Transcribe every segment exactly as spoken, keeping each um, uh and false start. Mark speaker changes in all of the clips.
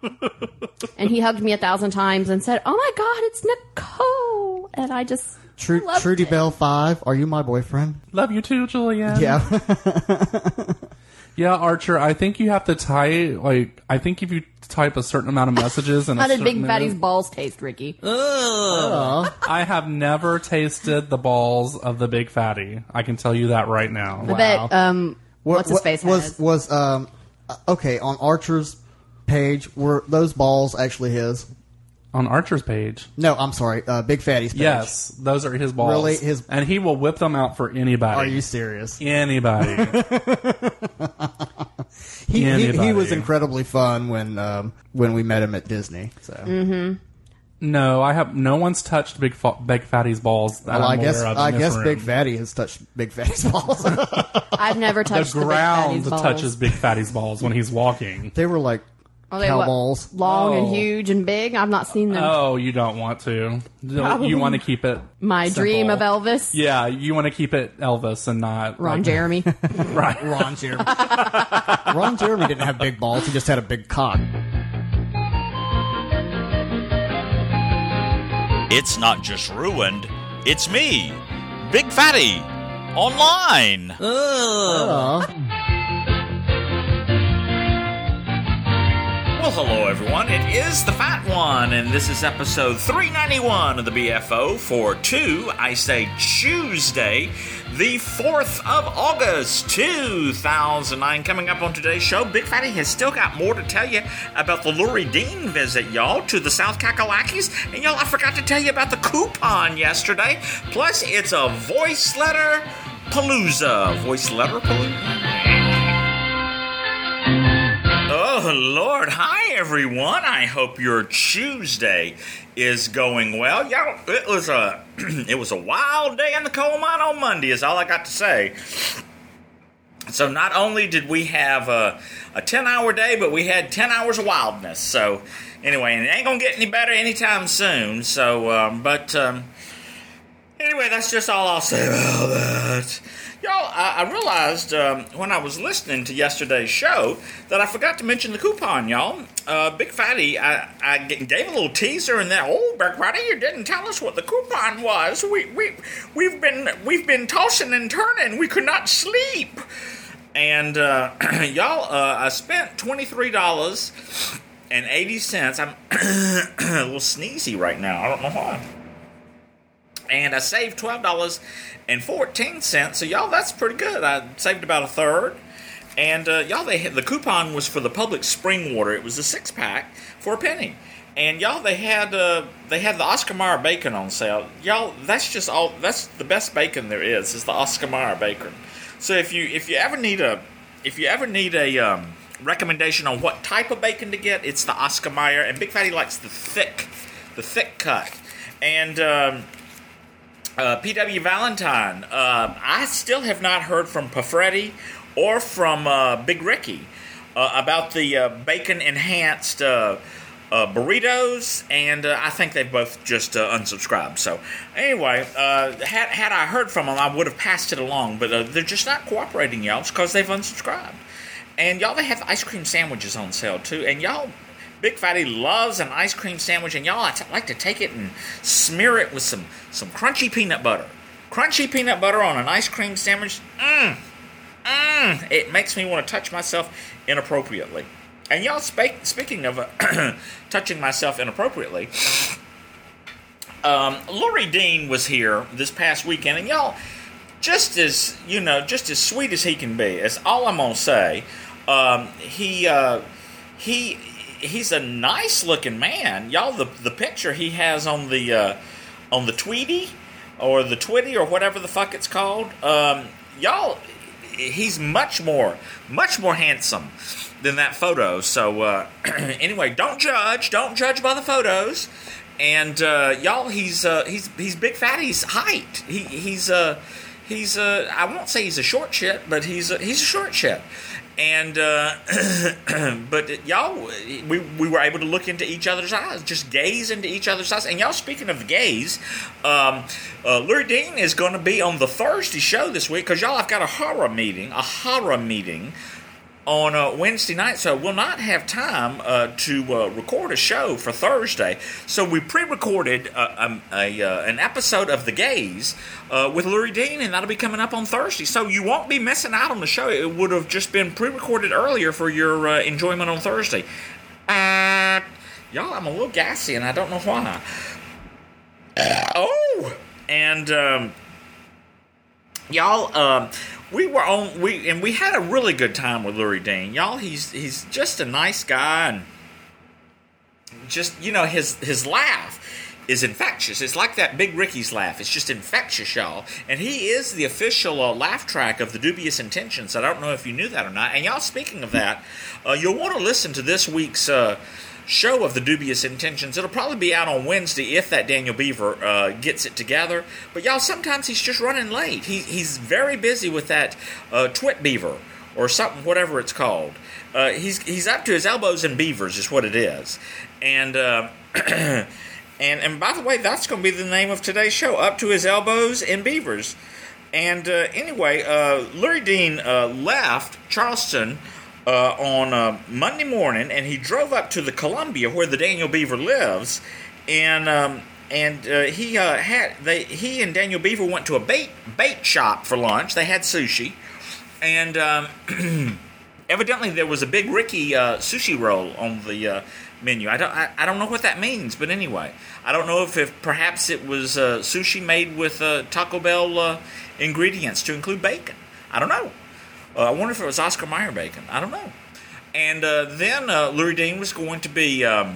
Speaker 1: And he hugged me a thousand times and said, "Oh my God, it's Nicole!" And I just
Speaker 2: Tru-
Speaker 1: loved
Speaker 2: Trudy
Speaker 1: it.
Speaker 2: Bell five, are you my boyfriend?
Speaker 3: Love you too, Julianne.
Speaker 2: Yeah.
Speaker 3: Yeah, Archer, I think you have to type, like, I think if you type a certain amount of messages and
Speaker 1: How
Speaker 3: a
Speaker 1: did
Speaker 3: certain
Speaker 1: Big Fatty's
Speaker 3: minute-
Speaker 1: balls taste, Ricky?
Speaker 3: Ugh. I have never tasted the balls of the Big Fatty. I can tell you that right now.
Speaker 1: I bet, um,
Speaker 2: What-
Speaker 1: what's his
Speaker 2: what-
Speaker 1: face
Speaker 2: was
Speaker 1: has.
Speaker 2: was um uh, okay on Archer's page? Were those balls actually his?
Speaker 3: On Archer's page.
Speaker 2: No, I'm sorry. Uh, Big Fatty's page.
Speaker 3: Yes, those are his balls.
Speaker 2: Really? His-
Speaker 3: And he will whip them out for anybody.
Speaker 2: Are you serious?
Speaker 3: Anybody.
Speaker 2: He, he he
Speaker 3: Anybody.
Speaker 2: was incredibly fun when um when we met him at Disney. So
Speaker 1: Mm-hmm.
Speaker 3: No, I have. No one's touched Big Fa- Big Fatty's balls. That
Speaker 2: well, I
Speaker 3: I'm
Speaker 2: guess
Speaker 3: aware of
Speaker 2: I
Speaker 3: in this
Speaker 2: guess
Speaker 3: room.
Speaker 2: Big Fatty has touched Big Fatty's balls.
Speaker 1: I've never touched
Speaker 3: the
Speaker 1: the,
Speaker 3: ground
Speaker 1: Big Fatty's balls.
Speaker 3: touches Big Fatty's balls when he's walking.
Speaker 2: They were like
Speaker 1: Are they
Speaker 2: cow
Speaker 1: what,
Speaker 2: balls.
Speaker 1: long and
Speaker 3: Oh.
Speaker 1: huge and big? I've not seen them.
Speaker 3: Oh, you don't want to.
Speaker 1: Probably.
Speaker 3: You want to keep it
Speaker 1: My
Speaker 3: simple.
Speaker 1: dream of Elvis.
Speaker 3: Yeah, you want to keep it Elvis and not
Speaker 1: Ron
Speaker 3: like-
Speaker 1: Jeremy.
Speaker 3: Right.
Speaker 2: Ron Jeremy. Ron Jeremy didn't have big balls. He just had a big cock.
Speaker 4: It's not just ruined, it's me, Big Fatty, online.
Speaker 2: Uh,
Speaker 4: Well, hello everyone, it is the Fat One, and this is episode three ninety-one of the B F O for two, I say Tuesday, the fourth of August, two thousand nine. Coming up on today's show, Big Fatty has still got more to tell you about the Lurie Dean visit, y'all, to the South Kakalakis, and y'all, I forgot to tell you about the coupon yesterday, plus it's a voice letter palooza. Voice letter palooza? Oh, Lord. Hi, everyone. I hope your Tuesday is going well. Y'all, it was a it was a wild day in the coal mine on Monday, is all I got to say. So not only did we have a, a ten-hour day, but we had ten hours of wildness. So anyway, and it ain't going to get any better anytime soon. So, um, but um, anyway, that's just all I'll say about that. Y'all, I, I realized um, when I was listening to yesterday's show that I forgot to mention the coupon, y'all. Uh, Big Fatty, I, I g- gave a little teaser, and then, oh, Big Fatty, you didn't tell us what the coupon was. We we we've been we've been tossing and turning. We could not sleep. And uh, y'all, uh, I spent twenty-three dollars and eighty cents. I'm a little sneezy right now. I don't know why. And I saved twelve dollars and fourteen cents. So, y'all, that's pretty good. I saved about a third. And, uh, y'all, they had, the coupon was for the Publix spring water. It was a six-pack for a penny. And, y'all, they had uh, they had the Oscar Mayer bacon on sale. Y'all, that's just all, that's the best bacon there is, is the Oscar Mayer bacon. So, if you if you ever need a, if you ever need a um, recommendation on what type of bacon to get, it's the Oscar Mayer. And Big Fatty likes the thick, the thick cut. And, um... Uh, P W Valentine, uh, I still have not heard from Pafretti or from uh, Big Ricky uh, about the uh, bacon-enhanced uh, uh, burritos, and uh, I think they both just uh, unsubscribed. So, anyway, uh, had, had I heard from them, I would have passed it along, but uh, they're just not cooperating, y'all, because they've unsubscribed. And, y'all, they have ice cream sandwiches on sale, too, and y'all... Big Fatty loves an ice cream sandwich, and y'all, I t- like to take it and smear it with some, some crunchy peanut butter. Crunchy peanut butter on an ice cream sandwich, mmm, mmm, it makes me want to touch myself inappropriately. And y'all, spe- speaking of uh, touching myself inappropriately, um, Lurie Dean was here this past weekend, and y'all, just as, you know, just as sweet as he can be, that's all I'm going to say. Um, he, uh, he... He's a nice-looking man, y'all. The the picture he has on the uh, on the Tweety or the Twitty or whatever the fuck it's called, um, y'all. He's much more much more handsome than that photo. So uh, anyway, don't judge, don't judge by the photos. And uh, y'all, he's uh, he's he's Big Fatty's height. He he's uh, he's uh, I won't say he's a short shit, but he's a, he's a short shit. And, uh, but y'all, we, we were able to look into each other's eyes, just gaze into each other's eyes. And y'all, speaking of the gaze, um, uh, Lurie Dean is going to be on the Thursday show this week, because y'all, I've got a horror meeting, a horror meeting on uh, Wednesday night, so we'll not have time uh, to uh, record a show for Thursday. So we pre-recorded uh, um, a, uh, an episode of The Gaze uh, with Lurie Dean, and that'll be coming up on Thursday. So you won't be missing out on the show. It would have just been pre-recorded earlier for your uh, enjoyment on Thursday. Uh, y'all, I'm a little gassy, and I don't know why. Uh, oh! And, um, y'all, um... We were on, we and we had a really good time with Lurie Dean, y'all. He's he's just a nice guy, and just you know his his laugh is infectious. It's like that Big Ricky's laugh. It's just infectious, y'all. And he is the official uh, laugh track of the Dubious Intentions. I don't know if you knew that or not. And y'all, speaking of that, uh, you'll want to listen to this week's Uh, show of the Dubious Intentions. It'll probably be out on Wednesday if that Daniel Beaver uh, gets it together. But y'all, sometimes he's just running late. He, he's very busy with that uh, Twit Beaver or something, whatever it's called. Uh, he's he's up to his elbows in beavers is what it is. And uh, and and by the way, that's going to be the name of today's show, Up to His Elbows in Beavers. And uh, anyway, uh, Lurie Dean uh, left Charleston Uh, on uh, Monday morning, and he drove up to the Columbia where the Daniel Beaver lives, and um, and uh, he uh, had they he and Daniel Beaver went to a bait bait shop for lunch. They had sushi, and um, evidently there was a Big Ricky uh, sushi roll on the uh, menu. I don't I, I don't know what that means, but anyway, I don't know if, if perhaps it was uh, sushi made with uh, Taco Bell uh, ingredients to include bacon. I don't know. Uh, I wonder if it was Oscar Mayer bacon. I don't know. And uh, then uh, Lurie Dean was going to be um,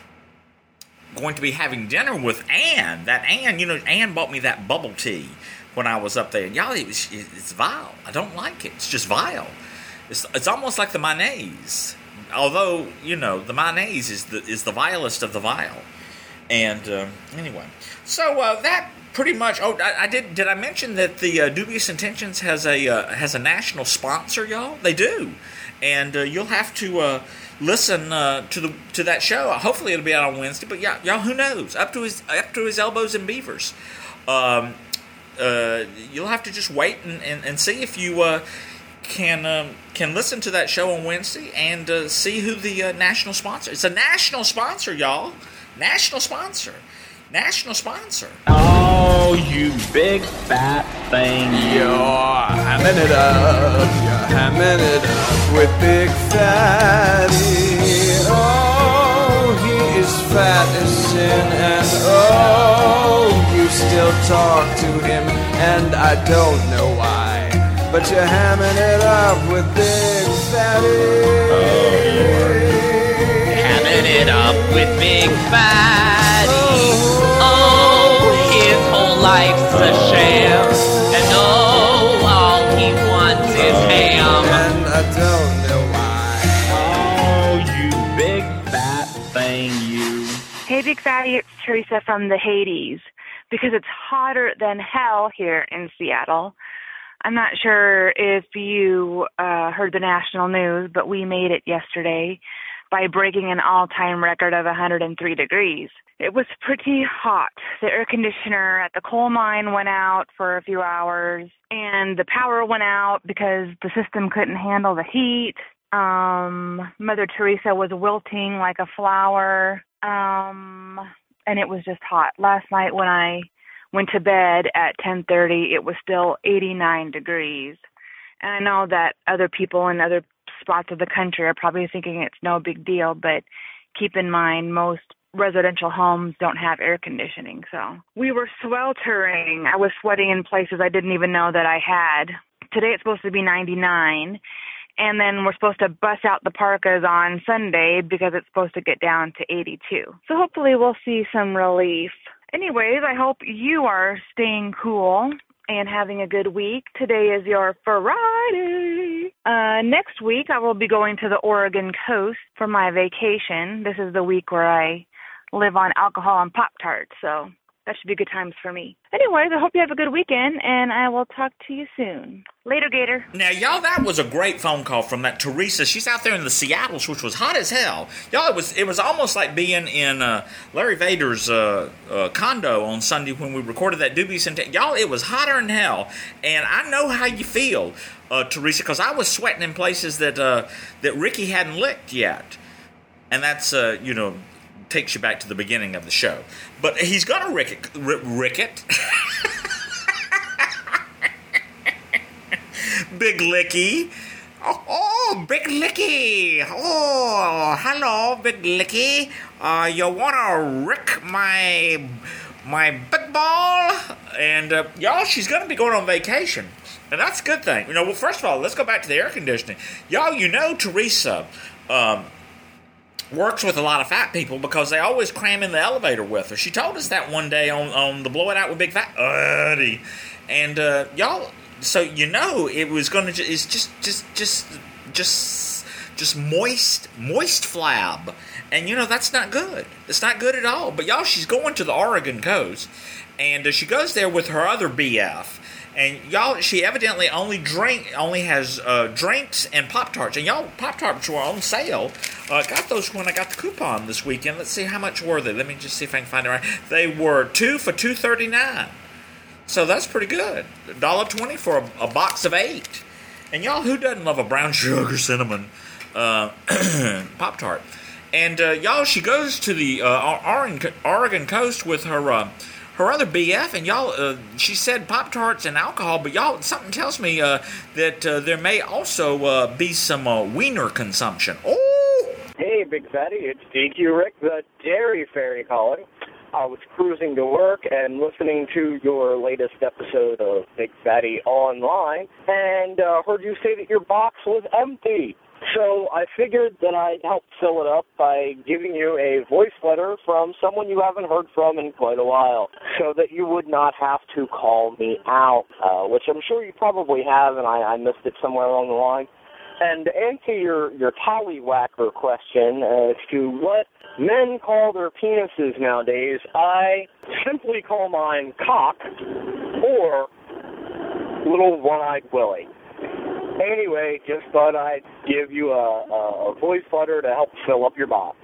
Speaker 4: going to be having dinner with Ann. That Ann, you know, Ann bought me that bubble tea when I was up there. Y'all, it was, it's vile. I don't like it. It's just vile. It's it's almost like the mayonnaise. Although, you know, the mayonnaise is the is the vilest of the vile. And uh, anyway, so uh, that. Pretty much. Oh, I, I did. Did I mention that the uh, Dubious Intentions has a uh, has a national sponsor, y'all? They do, and uh, you'll have to uh, listen uh, to the to that show. Hopefully, it'll be out on Wednesday. But yeah, y'all, who knows? Up to his up to his elbows in beavers. Um, uh, you'll have to just wait and, and, and see if you uh, can um, can listen to that show on Wednesday and uh, see who the uh, national sponsor. It's a national sponsor, y'all. National sponsor. National sponsor.
Speaker 5: Oh, you big fat thing.
Speaker 6: You're hamming it up. You're hamming it up with Big Fatty. Oh, he is fat as sin. And oh, you still talk to him. And I don't know why. But you're hamming it up with Big Fatty.
Speaker 5: Oh, you're hamming it up with Big Fatty. Oh. His whole life's a sham, and oh, all he wants is ham.
Speaker 6: And I don't know why.
Speaker 5: Oh, you big fat thing, you.
Speaker 7: Hey, Big Fatty, it's Teresa from the Hades. Because it's hotter than hell here in Seattle, I'm not sure if you uh, heard the national news, but we made it yesterday by breaking an all-time record of one hundred three degrees. It was pretty hot. The air conditioner at the coal mine went out for a few hours, and the power went out because the system couldn't handle the heat. Um, Mother Teresa was wilting like a flower, um, and it was just hot. Last night when I went to bed at ten thirty, it was still eighty-nine degrees. And I know that other people in other spots of the country are probably thinking it's no big deal, but keep in mind most residential homes don't have air conditioning. So we were sweltering. I was sweating in places I didn't even know that I had. Today it's supposed to be ninety-nine, and then we're supposed to bust out the parkas on Sunday because it's supposed to get down to eighty-two. So hopefully we'll see some relief. Anyways, I hope you are staying cool and having a good week. Today is your Friday. Uh, next week, I will be going to the Oregon coast for my vacation. This is the week where I live on alcohol and Pop-Tarts, so that should be good times for me. Anyways, I hope you have a good weekend, and I will talk to you soon. Later, Gator.
Speaker 4: Now, y'all, that was a great phone call from that Teresa. She's out there in the Seattles, which was hot as hell. Y'all, it was it was almost like being in uh, Larry Vader's uh, uh, condo on Sunday when we recorded that Doobie Centennial. Y'all, it was hotter than hell, and I know how you feel, uh, Teresa, because I was sweating in places that uh, that Ricky hadn't licked yet, and that's uh, you know takes you back to the beginning of the show. But he's gonna rick it, r- rick it. Big Licky. Oh, oh, Big Licky. Oh, hello, Big Licky. Uh, you wanna rick my my big ball? And uh, y'all, she's gonna be going on vacation, and that's a good thing. You know, well, first of all, let's go back to the air conditioning. Y'all, you know, Teresa um, works with a lot of fat people because they always cram in the elevator with her. She told us that one day on on the Blow It Out with Big Fat Eddie, and uh, y'all. So you know it was going to it's just just just just just moist moist flab, and you know that's not good. It's not good at all. But y'all, she's going to the Oregon coast, and uh, she goes there with her other B F. And y'all, she evidently only drink only has uh, drinks and Pop-Tarts. And y'all, Pop-Tarts were on sale. Uh, got those when I got the coupon this weekend. Let's see how much were they. Let me just see if I can find it right. They were two for two thirty nine. So that's pretty good. one dollar twenty for a, a box of eight. And y'all, who doesn't love a brown sugar cinnamon uh, Pop-Tart? And uh, y'all, she goes to the uh, Oregon, Oregon coast with her uh, her other B F, and y'all, uh, she said Pop-Tarts and alcohol, but y'all, something tells me uh, that uh, there may also uh, be some uh, wiener consumption. Oh!
Speaker 8: Hey, Big Fatty, it's D Q Rick, the Dairy Fairy calling. I was cruising to work and listening to your latest episode of Big Fatty Online, and uh, heard you say that your box was empty. So I figured that I'd help fill it up by giving you a voice letter from someone you haven't heard from in quite a while, so that you would not have to call me out, uh, which I'm sure you probably have, and I, I missed it somewhere along the line. And to answer your, your tallywhacker question as to what men call their penises nowadays, I simply call mine cock or little one-eyed Willie. Anyway, just thought I'd give you a, a voice letter to help fill up your box.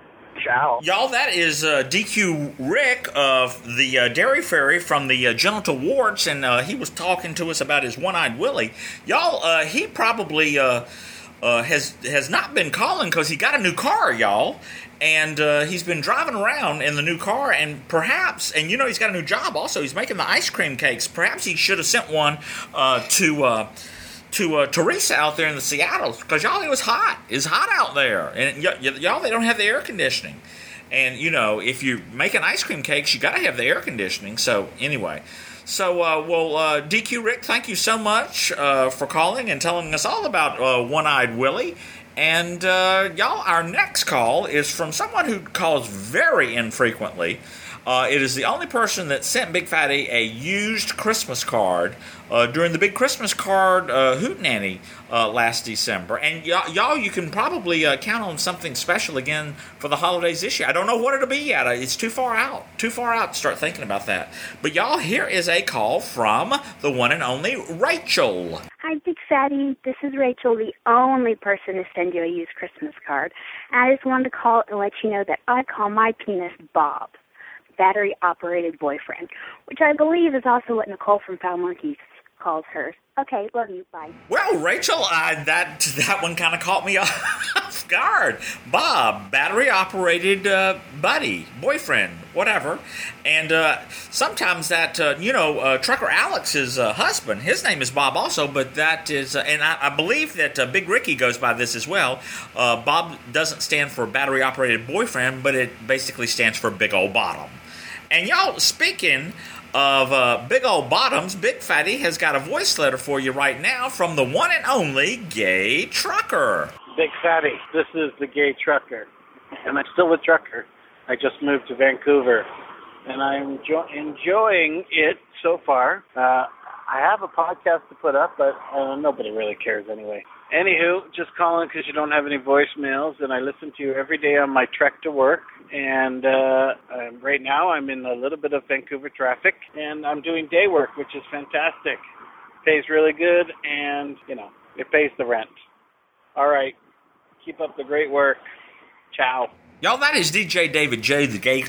Speaker 8: Ciao.
Speaker 4: Y'all, that is uh, D Q Rick of the uh, Dairy Fairy from the uh, Genital Warts, and uh, he was talking to us about his one-eyed Willie. Y'all, uh, he probably uh, uh, has has not been calling because he got a new car, y'all, and uh, he's been driving around in the new car, and perhaps, and you know he's got a new job also, he's making the ice cream cakes. Perhaps he should have sent one uh, to... Uh, to uh, Teresa out there in the Seattle, because y'all, it was hot. It's hot out there. And y- y- y'all, they don't have the air conditioning. And, you know, if you're making ice cream cakes, you got to have the air conditioning. So, anyway. So, uh, well, uh, D Q Rick, thank you so much uh, for calling and telling us all about uh, One-Eyed Willie. And, uh, y'all, our next call is from someone who calls very infrequently. Uh, it is the only person that sent Big Fatty a used Christmas card uh, during the big Christmas card uh, hootenanny uh, last December. And y- y'all, you can probably uh, count on something special again for the holidays this year. I don't know what it'll be yet. It's too far out. Too far out to start thinking about that. But y'all, here is a call from the one and only Rachel.
Speaker 9: Hi, Big Fatty. This is Rachel, the only person to send you a used Christmas card. And I just wanted to call and let you know that I call my penis Bob, battery-operated boyfriend, which I believe is also what Nicole from Foul Monkeys calls hers. Okay, love you. Bye.
Speaker 4: Well, Rachel, uh, that that one kind of caught me off guard. Bob, battery-operated uh, buddy, boyfriend, whatever. And uh, sometimes that, uh, you know, uh, Trucker Alex's uh, husband, his name is Bob also, but that is, uh, and I, I believe that uh, Big Ricky goes by this as well. Uh, Bob doesn't stand for battery-operated boyfriend, but it basically stands for big old bottom. And y'all, speaking of uh, big old bottoms, Big Fatty has got a voice letter for you right now from the one and only Gay Trucker.
Speaker 10: Big Fatty, this is the Gay Trucker, and I'm still a trucker. I just moved to Vancouver, and I'm jo- enjoying it so far. Uh, I have a podcast to put up, but uh, nobody really cares anyway. Anywho, just calling because you don't have any voicemails, and I listen to you every day on my trek to work. And uh, um, right now I'm in a little bit of Vancouver traffic, and I'm doing day work, which is fantastic. Pays really good, and, you know, it pays the rent. All right. Keep up the great work. Ciao.
Speaker 4: Y'all, that is D J David J, the gay,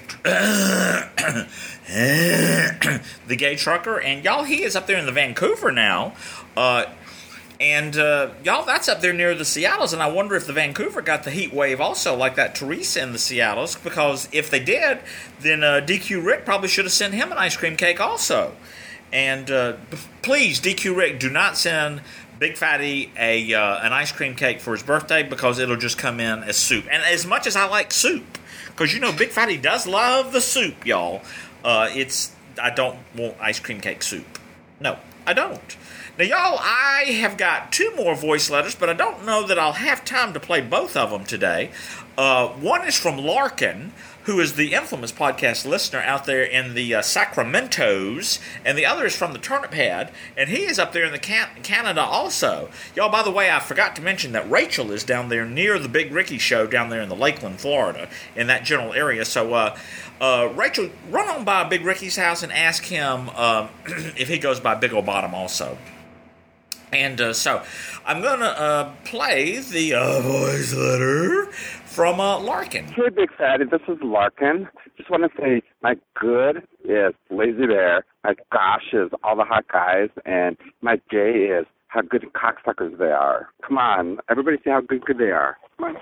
Speaker 4: the gay trucker, and y'all, he is up there in the Vancouver now, uh, and uh, y'all, that's up there near the Seattles, and I wonder if the Vancouver got the heat wave also, like that Teresa in the Seattles, because if they did, then uh, D Q Rick probably should have sent him an ice cream cake also, and uh, please, D Q Rick, do not send Big Fatty a uh, an ice cream cake for his birthday, because it'll just come in as soup. And as much as I like soup, because you know Big Fatty does love the soup, y'all. Uh, it's I don't want ice cream cake soup. No, I don't. Now, y'all, I have got two more voice letters, but I don't know that I'll have time to play both of them today. Uh, one is from Larkin, who is the infamous podcast listener out there in the uh, Sacramentos, and the other is from the Turnip Head, and he is up there in the Can- Canada also. Y'all, by the way, I forgot to mention that Rachel is down there near the Big Ricky show down there in the Lakeland, Florida, in that general area. So, uh, uh, Rachel, run on by Big Ricky's house and ask him um, if he goes by Big Ol' Bottom also. And uh, so, I'm going to uh, play the uh, voice letter from uh, Larkin.
Speaker 11: Hey, Big Fatty, this is Larkin. Just want to say my good is Lazy Bear, my gosh is all the hot guys, and my gay is how good cocksuckers they are. Come on, everybody see how good, good they are.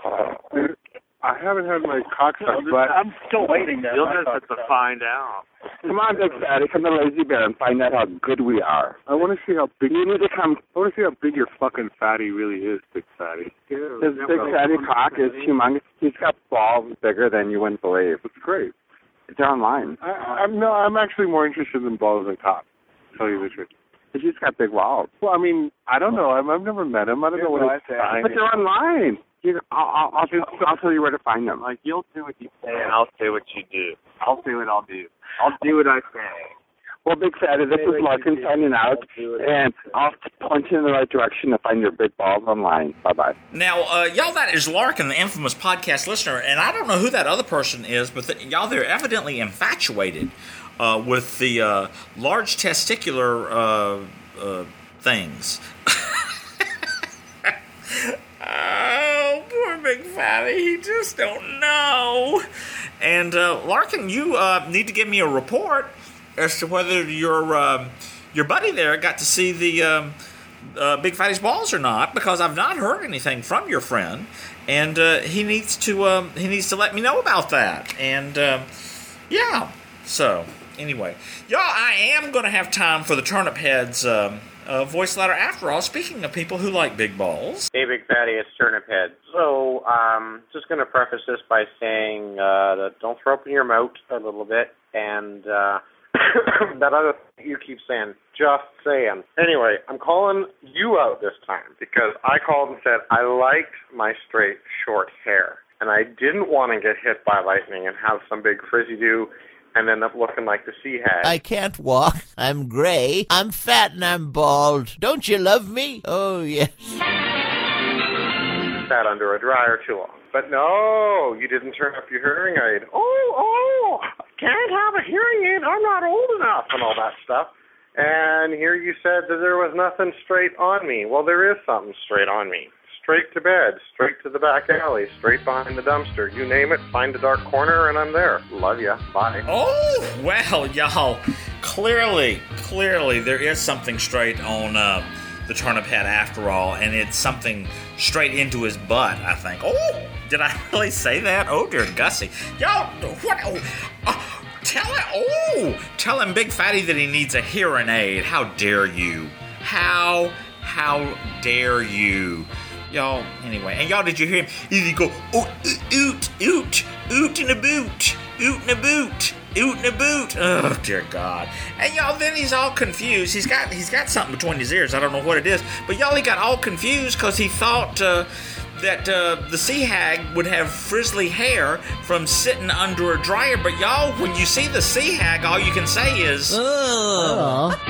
Speaker 12: I haven't had my cocksucker, but
Speaker 10: I'm still waiting.
Speaker 12: You'll just have to find out.
Speaker 11: Come on, Big Fatty, come to Lazy Bear and find out how good we are.
Speaker 12: I want to see how big
Speaker 11: you need to come.
Speaker 12: I want to see how big your fucking fatty really is, Big Fatty. Yeah,
Speaker 11: His Big Fatty cock is humongous. He's got balls bigger than you wouldn't believe.
Speaker 12: It's great.
Speaker 11: It's online.
Speaker 12: I, I'm no, I'm actually more interested in balls than cock. To tell you the truth.
Speaker 11: He's just got big balls.
Speaker 12: Well, I mean, I don't know. I've, I've never met him. I don't
Speaker 11: Yeah,
Speaker 12: know what
Speaker 11: no,
Speaker 12: he's
Speaker 11: I
Speaker 12: saying.
Speaker 11: But they're online. You, I'll, I'll, I'll, I'll tell you where to find them.
Speaker 12: Like, you'll do what you say, and I'll say what you do. I'll say what I'll do. I'll do what I say.
Speaker 11: Well, Big Fatty, this is Larkin signing out, and I'll point you in the right direction to find your big balls online. Bye-bye.
Speaker 4: Now, uh, y'all, that is Larkin, the infamous podcast listener, and I don't know who that other person is, but the, y'all, they're evidently infatuated uh, with the uh, large testicular uh, uh, things. Oh, poor Big Fatty, he just don't know. And uh, Larkin, you uh, need to give me a report as to whether your uh, your buddy there got to see the um, uh, Big Fatty's balls or not, because I've not heard anything from your friend, and uh, he needs to um, he needs to let me know about that. And uh, yeah, so anyway, y'all, I am going to have time for the Turnip Heads um, uh, voice letter after all. Speaking of people who like big balls,
Speaker 13: hey, Big Fatty, it's Turnip Head. So, um, just going to preface this by saying uh, that don't throw up in your mouth a little bit, and uh, that other thing you keep saying, just saying. Anyway, I'm calling you out this time because I called and said I liked my straight, short hair, and I didn't want to get hit by lightning and have some big frizzy do and end up looking like the sea hag.
Speaker 14: I can't walk. I'm gray. I'm fat and I'm bald. Don't you love me? Oh, yes.
Speaker 13: Sat under a dryer too long. But no, you didn't turn up your hearing aid. Oh, oh, can't have a hearing aid. I'm not old enough and all that stuff. And here you said that there was nothing straight on me. Well, there is something straight on me. Straight to bed, straight to the back alley, straight behind the dumpster. You name it, find a dark corner, and I'm there. Love ya. Bye.
Speaker 4: Oh, well, y'all, clearly, clearly there is something straight on uh, the Turnip Head after all, and it's something straight into his butt, I think. Oh, did I really say that? Oh, dear Gussie. Y'all, what? Oh, uh, tell him, oh, tell him Big Fatty that he needs a hearing aid. How dare you? How, how dare you? Y'all, anyway, and y'all, did you hear him? He go, oh, oot, oot, oot in a boot, oot in a boot, oot in a boot. Oh, dear God. And y'all, then he's all confused. He's got he's got something between his ears. I don't know what it is. But y'all, he got all confused because he thought uh, that uh, the sea hag would have frizzly hair from sitting under a dryer. But y'all, when you see the sea hag, all you can say is,
Speaker 14: oh.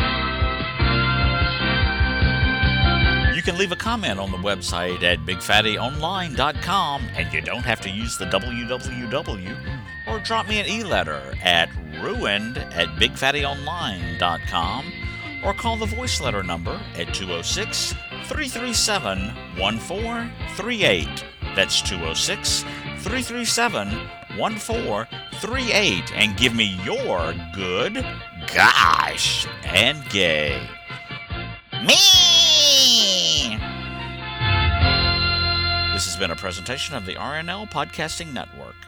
Speaker 15: You can leave a comment on the website at big fatty online dot com, and you don't have to use the W W W. or drop me an e-letter at ruined at big fatty online dot com, or call the voice letter number at two oh six, three three seven, one four three eight. That's two oh six, three three seven, one four three eight, and give me your good, gosh, and gay. Me! This has been a presentation of the R N L Podcasting Network.